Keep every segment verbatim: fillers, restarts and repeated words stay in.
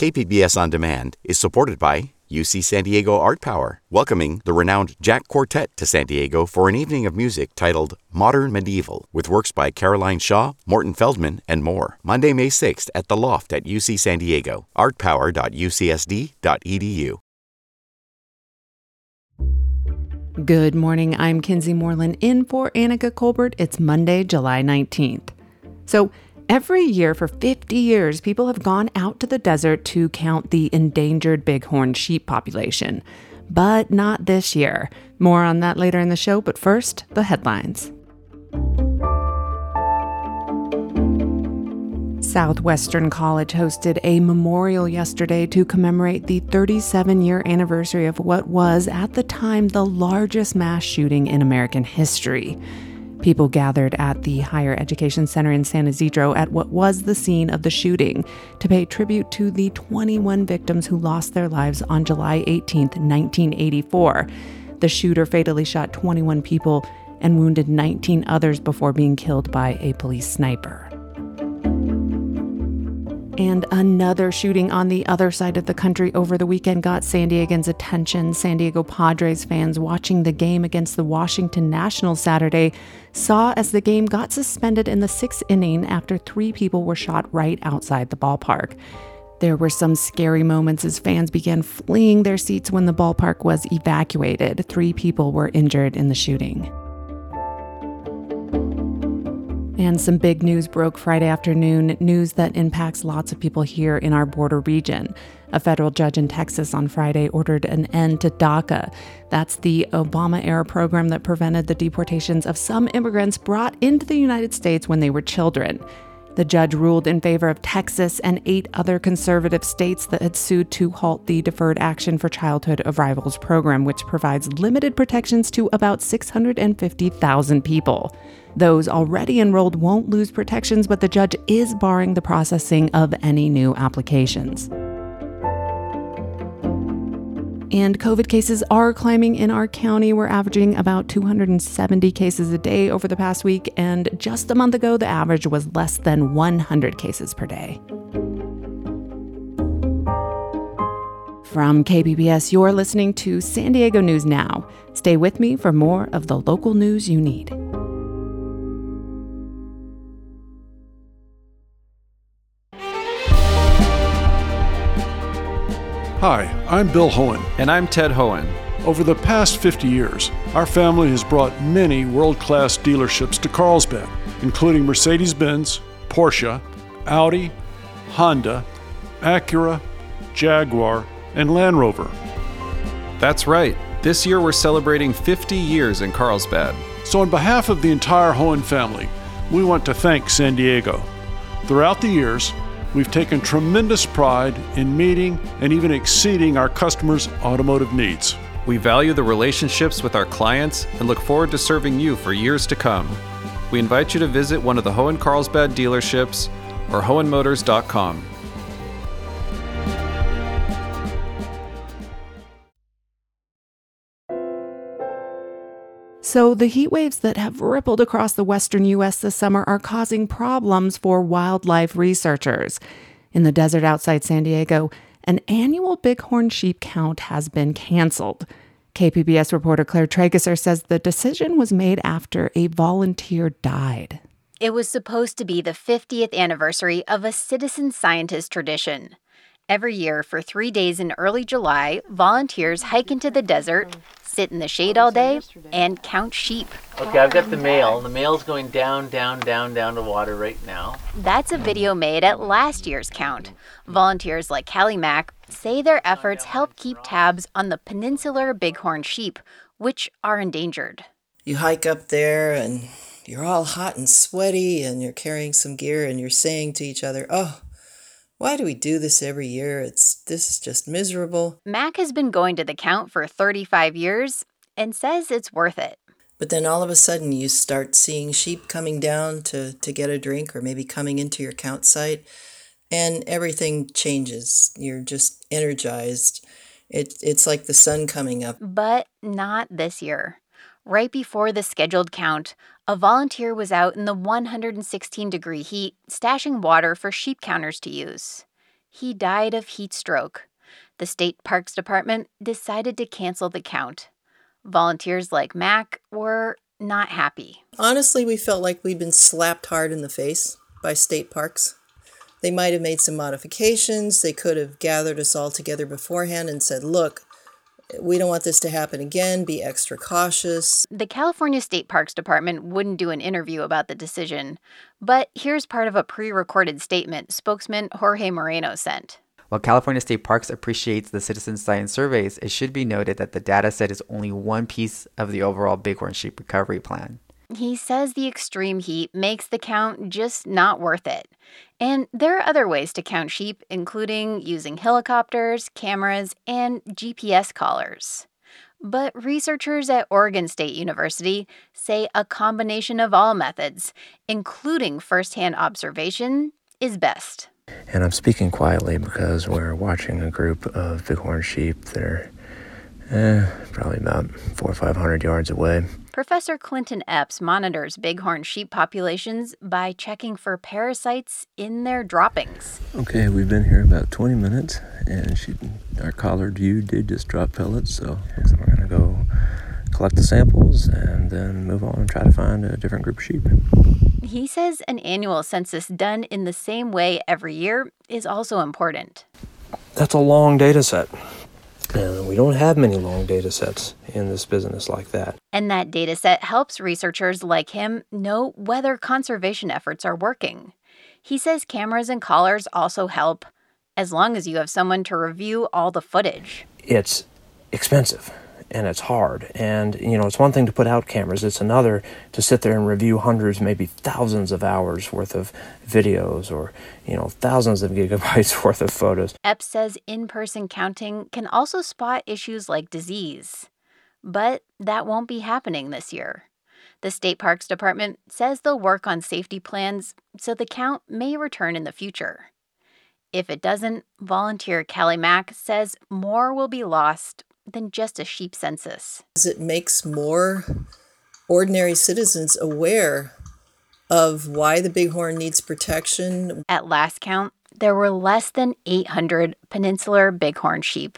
K P B S On Demand is supported by U C San Diego Art Power, welcoming the renowned Jack Quartet to San Diego for an evening of music titled Modern Medieval, with works by Caroline Shaw, Morton Feldman, and more. Monday, May sixth at The Loft at U C San Diego, art power dot u c s d dot e d u. Good morning, I'm Kinsey Moreland in for Annika Colbert. It's Monday, July nineteenth. So, every year for fifty years, people have gone out to the desert to count the endangered bighorn sheep population. But not this year. More on that later in the show, but first, the headlines. Southwestern College hosted a memorial yesterday to commemorate the thirty-seven-year anniversary of what was, at the time, the largest mass shooting in American history. People gathered at the Higher Education Center in San Isidro at what was the scene of the shooting to pay tribute to the twenty-one victims who lost their lives on July eighteenth, nineteen eighty-four. The shooter fatally shot twenty-one people and wounded nineteen others before being killed by a police sniper. And another shooting on the other side of the country over the weekend got San Diegans' attention. San Diego Padres fans watching the game against the Washington Nationals Saturday saw as the game got suspended in the sixth inning after three people were shot right outside the ballpark. There were some scary moments as fans began fleeing their seats when the ballpark was evacuated. Three people were injured in the shooting. And some big news broke Friday afternoon, news that impacts lots of people here in our border region. A federal judge in Texas on Friday ordered an end to DACA. That's the Obama-era program that prevented the deportations of some immigrants brought into the United States when they were children. The judge ruled in favor of Texas and eight other conservative states that had sued to halt the Deferred Action for Childhood Arrivals program, which provides limited protections to about six hundred fifty thousand people. Those already enrolled won't lose protections, but the judge is barring the processing of any new applications. And COVID cases are climbing in our county. We're averaging about two hundred seventy cases a day over the past week, and just a month ago, the average was less than one hundred cases per day. From K P B S, you're listening to San Diego News Now. Stay with me for more of the local news you need. Hi, I'm Bill Hohen. And I'm Ted Hohen. Over the past fifty years, our family has brought many world-class dealerships to Carlsbad, including Mercedes-Benz, Porsche, Audi, Honda, Acura, Jaguar, and Land Rover. That's right. This year we're celebrating fifty years in Carlsbad. So on behalf of the entire Hohen family, we want to thank San Diego. Throughout the years, we've taken tremendous pride in meeting and even exceeding our customers' automotive needs. We value the relationships with our clients and look forward to serving you for years to come. We invite you to visit one of the Hohen Carlsbad dealerships or hohen motors dot com. So the heat waves that have rippled across the western U S this summer are causing problems for wildlife researchers. In the desert outside San Diego, an annual bighorn sheep count has been canceled. K P B S reporter Claire Trageser says the decision was made after a volunteer died. It was supposed to be the fiftieth anniversary of a citizen scientist tradition. Every year for three days in early July, volunteers hike into the desert, sit in the shade all day, and count sheep. Okay, I've got the male. The male's going down, down, down, down to water right now. That's a video made at last year's count. Volunteers like Callie Mack say their efforts help keep tabs on the peninsular bighorn sheep, which are endangered. You hike up there and you're all hot and sweaty and you're carrying some gear and you're saying to each other, oh, why do we do this every year? It's this is just miserable. Mac has been going to the count for thirty-five years and says it's worth it. But then all of a sudden you start seeing sheep coming down to, to get a drink or maybe coming into your count site, and everything changes. You're just energized. It, it's like the sun coming up. But not this year. Right before the scheduled count, a volunteer was out in the one hundred sixteen degree heat stashing water for sheep counters to use. He died of heat stroke. The State Parks Department decided to cancel the count. Volunteers like Mac were not happy. Honestly, we felt like we'd been slapped hard in the face by state parks. They might have made some modifications. They could have gathered us all together beforehand and said, look, we don't want this to happen again. Be extra cautious. The California State Parks Department wouldn't do an interview about the decision. But here's part of a pre-recorded statement spokesman Jorge Moreno sent. While California State Parks appreciates the citizen science surveys, it should be noted that the data set is only one piece of the overall bighorn sheep recovery plan. He says the extreme heat makes the count just not worth it. And there are other ways to count sheep, including using helicopters, cameras, and G P S collars. But researchers at Oregon State University say a combination of all methods, including firsthand observation, is best. And I'm speaking quietly because we're watching a group of bighorn sheep that are eh, probably about four or five hundred yards away. Professor Clinton Epps monitors bighorn sheep populations by checking for parasites in their droppings. Okay, we've been here about twenty minutes, and she, our collared ewe did just drop pellets, so looks like we're going to go collect the samples and then move on and try to find a different group of sheep. He says an annual census done in the same way every year is also important. That's a long data set. And we don't have many long data sets in this business like that. And that data set helps researchers like him know whether conservation efforts are working. He says cameras and collars also help, as long as you have someone to review all the footage. It's expensive and it's hard. And, you know, it's one thing to put out cameras. It's another to sit there and review hundreds, maybe thousands of hours worth of videos or, you know, thousands of gigabytes worth of photos. Epps says in-person counting can also spot issues like disease. But that won't be happening this year. The State Parks Department says they'll work on safety plans so the count may return in the future. If it doesn't, volunteer Callie Mack says more will be lost than just a sheep census. It makes more ordinary citizens aware of why the bighorn needs protection. At last count, there were less than eight hundred peninsular bighorn sheep.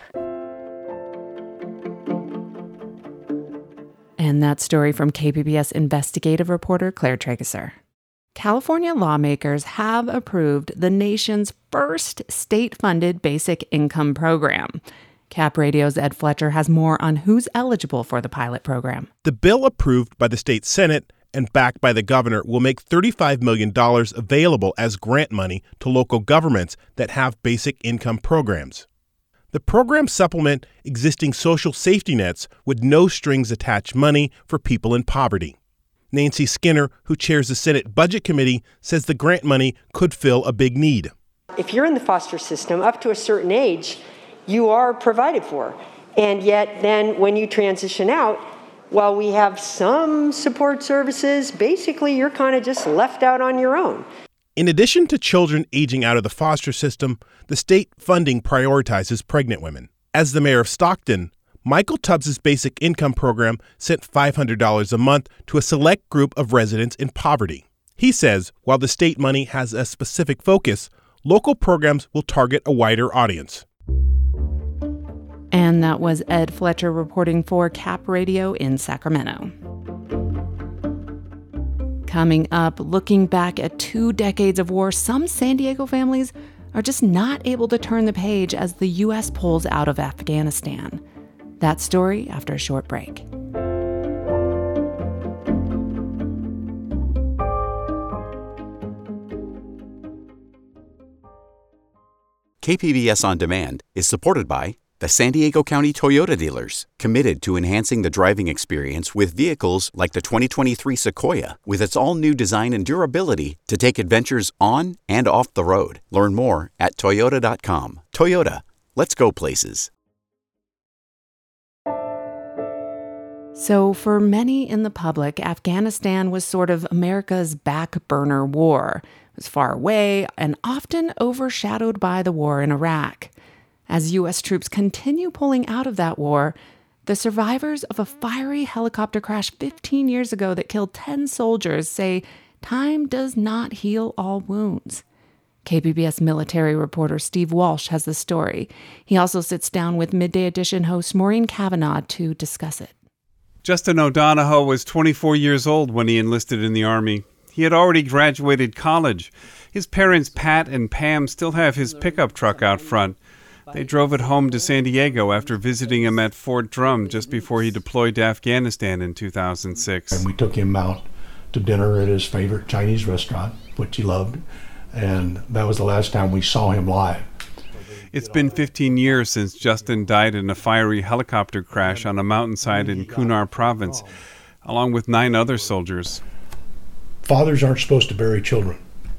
And that story from K P B S investigative reporter Claire Trageser. California lawmakers have approved the nation's first state-funded basic income program. Cap Radio's Ed Fletcher has more on who's eligible for the pilot program. The bill approved by the state Senate and backed by the governor will make thirty-five million dollars available as grant money to local governments that have basic income programs. The programs supplement existing social safety nets with no strings attached money for people in poverty. Nancy Skinner, who chairs the Senate Budget Committee, says the grant money could fill a big need. If you're in the foster system up to a certain age, you are provided for. And yet then when you transition out, while we have some support services, basically you're kind of just left out on your own. In addition to children aging out of the foster system, the state funding prioritizes pregnant women. As the mayor of Stockton, Michael Tubbs' basic income program sent five hundred dollars a month to a select group of residents in poverty. He says while the state money has a specific focus, local programs will target a wider audience. And that was Ed Fletcher reporting for Cap Radio in Sacramento. Coming up, looking back at two decades of war, some San Diego families are just not able to turn the page as the U S pulls out of Afghanistan. That story after a short break. K P B S On Demand is supported by the San Diego County Toyota dealers, committed to enhancing the driving experience with vehicles like the twenty twenty-three Sequoia, with its all-new design and durability to take adventures on and off the road. Learn more at toyota dot com. Toyota, let's go places. So for many in the public, Afghanistan was sort of America's back burner war. It was far away and often overshadowed by the war in Iraq. As U S troops continue pulling out of that war, the survivors of a fiery helicopter crash fifteen years ago that killed ten soldiers say time does not heal all wounds. K P B S military reporter Steve Walsh has the story. He also sits down with Midday Edition host Maureen Cavanaugh to discuss it. Justin O'Donohoe was twenty-four years old when he enlisted in the Army. He had already graduated college. His parents, Pat and Pam, still have his pickup truck out front. They drove it home to San Diego after visiting him at Fort Drum just before he deployed to Afghanistan in two thousand six. And we took him out to dinner at his favorite Chinese restaurant, which he loved, and that was the last time we saw him live. It's been fifteen years since Justin died in a fiery helicopter crash on a mountainside in Kunar province, along with nine other soldiers. Fathers aren't supposed to bury children.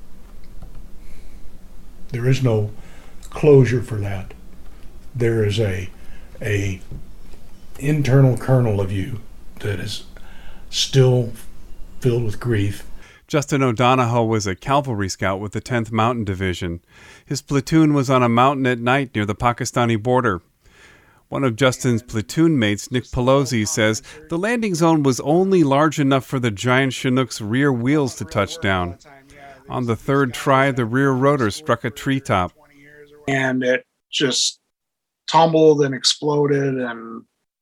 There is no closure for that. There is a a internal kernel of you that is still filled with grief. Justin O'Donohoe was a cavalry scout with the tenth Mountain Division. His platoon was on a mountain at night near the Pakistani border. One of Justin's platoon mates, Nick Pelosi, says the landing zone was only large enough for the giant Chinook's rear wheels to touch down. On the third try, the rear rotor struck a treetop. And it just tumbled and exploded, and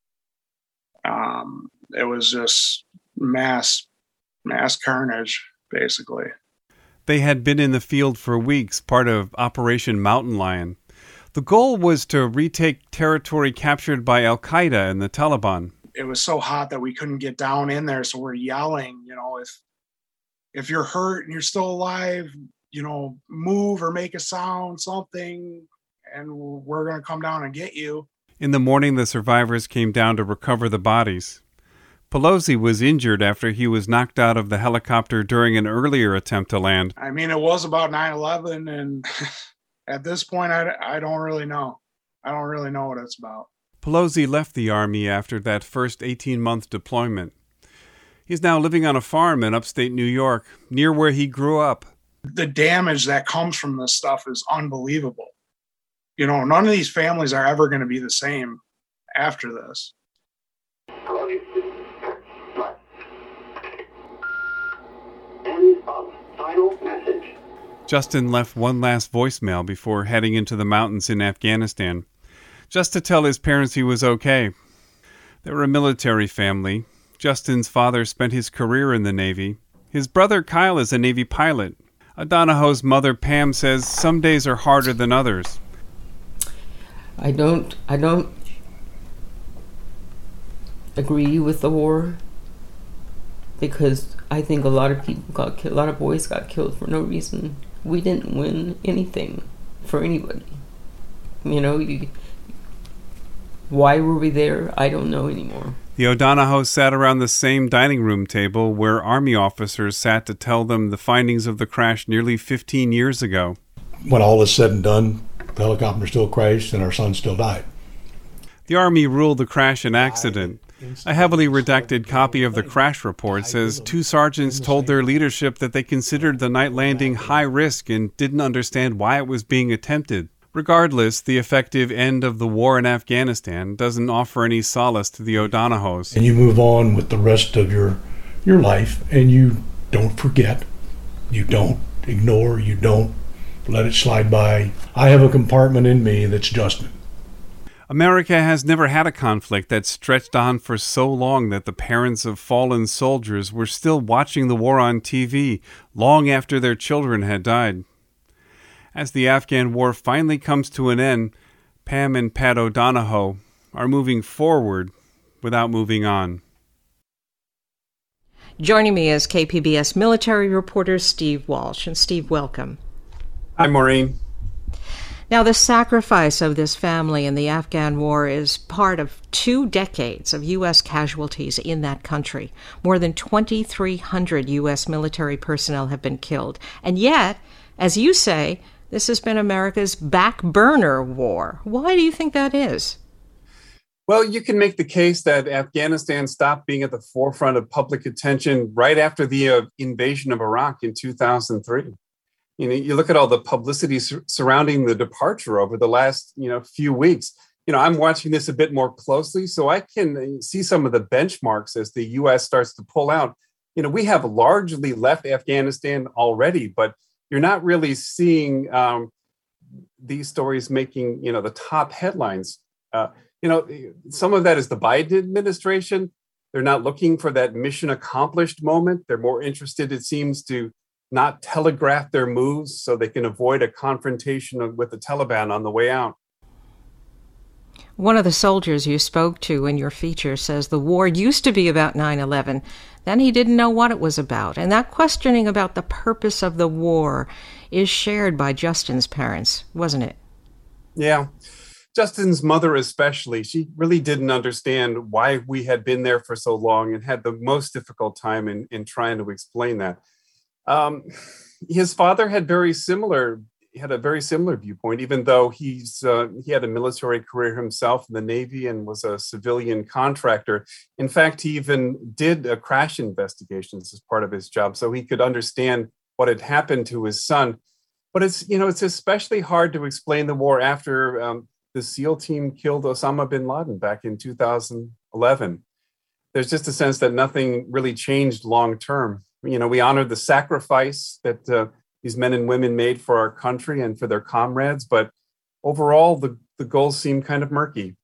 um, it was just mass, mass carnage, basically. They had been in the field for weeks, part of Operation Mountain Lion. The goal was to retake territory captured by Al-Qaeda and the Taliban. It was so hot that we couldn't get down in there, so we're yelling, you know, if if you're hurt and you're still alive, you know, move or make a sound, something, and we're going to come down and get you. In the morning, the survivors came down to recover the bodies. Pelosi was injured after he was knocked out of the helicopter during an earlier attempt to land. I mean, it was about nine eleven, and at this point, I, I don't really know. I don't really know what it's about. Pelosi left the Army after that first eighteen-month deployment. He's now living on a farm in upstate New York, near where he grew up. The damage that comes from this stuff is unbelievable. You know, none of these families are ever going to be the same after this. Final message. Justin left one last voicemail before heading into the mountains in Afghanistan, just to tell his parents he was okay. They were a military family. Justin's father spent his career in the Navy. His brother Kyle is a Navy pilot. O'Donohoe's mother Pam says some days are harder than others. I don't, I don't agree with the war because I think a lot of people got killed, a lot of boys got killed for no reason. We didn't win anything for anybody. You know, you, why were we there? I don't know anymore. The O'Donohoes sat around the same dining room table where Army officers sat to tell them the findings of the crash nearly fifteen years ago. When all is said and done, the helicopter still crashed and our son still died. The Army ruled the crash an accident. A heavily redacted copy of the crash report says two sergeants told their leadership that they considered the night landing high risk and didn't understand why it was being attempted. Regardless, the effective end of the war in Afghanistan doesn't offer any solace to the O'Donohoes. And you move on with the rest of your your life, and you don't forget, you don't ignore, you don't let it slide by. I have a compartment in me that's Justin. America has never had a conflict that stretched on for so long that the parents of fallen soldiers were still watching the war on T V long after their children had died. As the Afghan war finally comes to an end, Pam and Pat O'Donohoe are moving forward without moving on. Joining me is K P B S military reporter Steve Walsh. And Steve, welcome. Hi, Maureen. Now, the sacrifice of this family in the Afghan war is part of two decades of U S casualties in that country. More than twenty-three hundred U S military personnel have been killed. And yet, as you say, this has been America's back burner war. Why do you think that is? Well, you can make the case that Afghanistan stopped being at the forefront of public attention right after the uh, invasion of Iraq in two thousand three. You know, you look at all the publicity sur- surrounding the departure over the last, you know, few weeks. You know, I'm watching this a bit more closely, so I can see some of the benchmarks as the U S starts to pull out. You know, we have largely left Afghanistan already, but you're not really seeing um, these stories making, you know, the top headlines. Uh, you know, some of that is the Biden administration. They're not looking for that mission accomplished moment. They're more interested, it seems, to not telegraph their moves so they can avoid a confrontation with the Taliban on the way out. One of the soldiers you spoke to in your feature says the war used to be about nine eleven. Then he didn't know what it was about. And that questioning about the purpose of the war is shared by Justin's parents, wasn't it? Yeah. Justin's mother especially, she really didn't understand why we had been there for so long and had the most difficult time in, in trying to explain that. Um, his father had very similar, he had a very similar viewpoint, even though he's uh, he had a military career himself in the Navy and was a civilian contractor. In fact, he even did a crash investigations as part of his job, so he could understand what had happened to his son. But it's, you know, it's especially hard to explain the war after um, the SEAL team killed Osama bin Laden back in two thousand eleven. There's just a sense that nothing really changed long term. You know, we honored the sacrifice that uh, these men and women made for our country and for their comrades, but overall, the, the goals seem kind of murky.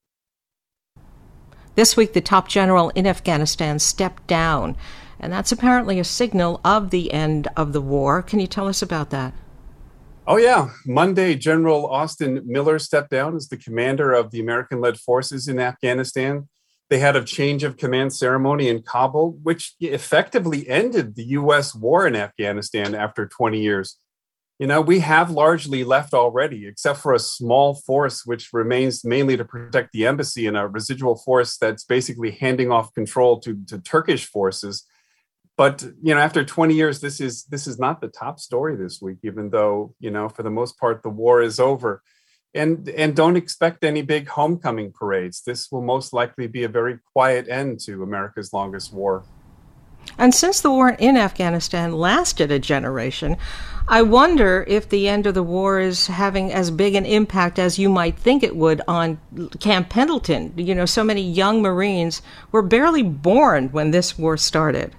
This week, the top general in Afghanistan stepped down, and that's apparently a signal of the end of the war. Can you tell us about that? Oh, yeah. Monday, General Austin Miller stepped down as the commander of the American-led forces in Afghanistan. They had a change of command ceremony in Kabul, which effectively ended the U S war in Afghanistan after twenty years. You know, we have largely left already, except for a small force, which remains mainly to protect the embassy, and a residual force that's basically handing off control to, to Turkish forces. But, you know, after twenty years, this is this is not the top story this week, even though, you know, for the most part, the war is over. And and don't expect any big homecoming parades. This will most likely be a very quiet end to America's longest war. And since the war in Afghanistan lasted a generation, I wonder if the end of the war is having as big an impact as you might think it would on Camp Pendleton. You know, so many young Marines were barely born when this war started.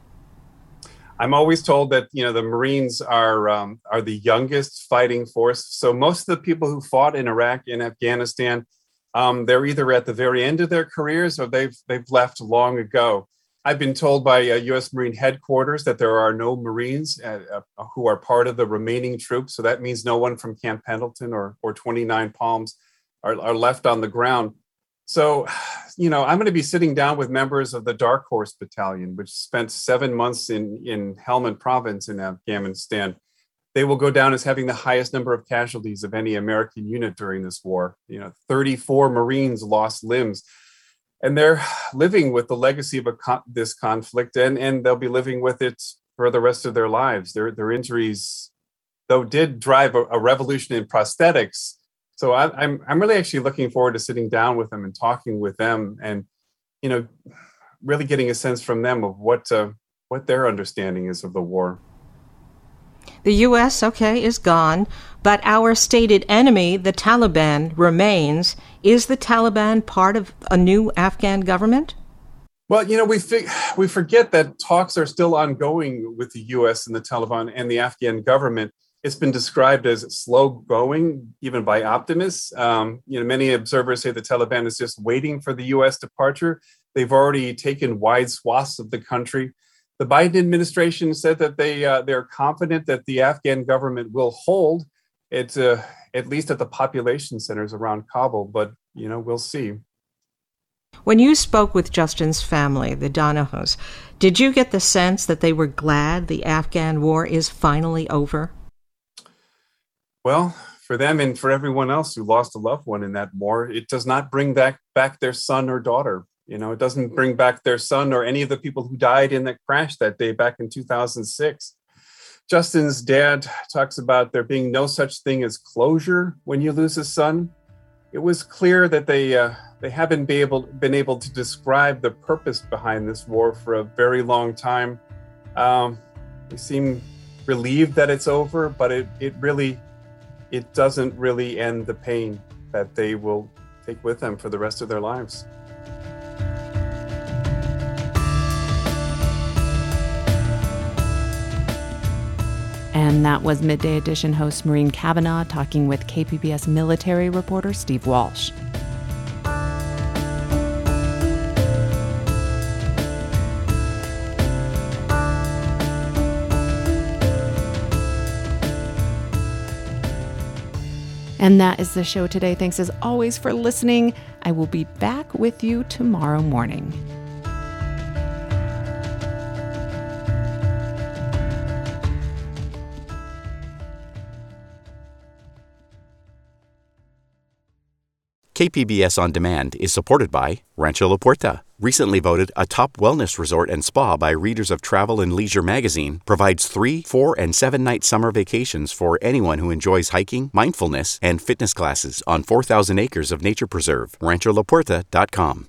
I'm always told that, you know, the Marines are um, are the youngest fighting force. So most of the people who fought in Iraq and Afghanistan, um, they're either at the very end of their careers or they've they've left long ago. I've been told by uh, U S Marine headquarters that there are no Marines uh, uh, who are part of the remaining troops. So that means no one from Camp Pendleton or or twenty-nine Palms are, are left on the ground. So, you know, I'm going to be sitting down with members of the Dark Horse Battalion, which spent seven months in, in Helmand Province in Afghanistan. They will go down as having the highest number of casualties of any American unit during this war. You know, thirty-four Marines lost limbs. And they're living with the legacy of a con- this conflict, and, and they'll be living with it for the rest of their lives. Their, their injuries, though, did drive a, a revolution in prosthetics. So I, I'm I'm really actually looking forward to sitting down with them and talking with them, and, you know, really getting a sense from them of what uh, what their understanding is of the war. The U S, okay, is gone, but our stated enemy, the Taliban, remains. Is the Taliban part of a new Afghan government? Well, you know, we fi- we forget that talks are still ongoing with the U S and the Taliban and the Afghan government. It's been described as slow going, even by optimists. Um, you know, many observers say the Taliban is just waiting for the U S departure. They've already taken wide swaths of the country. The Biden administration said that they uh, they're confident that the Afghan government will hold it, uh, at least at the population centers around Kabul. But, you know, we'll see. When you spoke with Justin's family, the Donahos, did you get the sense that they were glad the Afghan war is finally over? Well, for them and for everyone else who lost a loved one in that war, it does not bring back, back their son or daughter. You know, it doesn't bring back their son or any of the people who died in that crash that day back in two thousand six. Justin's dad talks about there being no such thing as closure when you lose a son. It was clear that they uh, they haven't been able, been able to describe the purpose behind this war for a very long time. Um, they seem relieved that it's over, but it, it really... it doesn't really end the pain that they will take with them for the rest of their lives. And that was Midday Edition host Maureen Cavanaugh talking with K P B S military reporter Steve Walsh. And that is the show today. Thanks as always for listening. I will be back with you tomorrow morning. K P B S On Demand is supported by Rancho La Puerta. Recently voted a top wellness resort and spa by readers of Travel and Leisure magazine, provides three, four, and seven-night summer vacations for anyone who enjoys hiking, mindfulness, and fitness classes on four thousand acres of nature preserve. rancho la puerta dot com.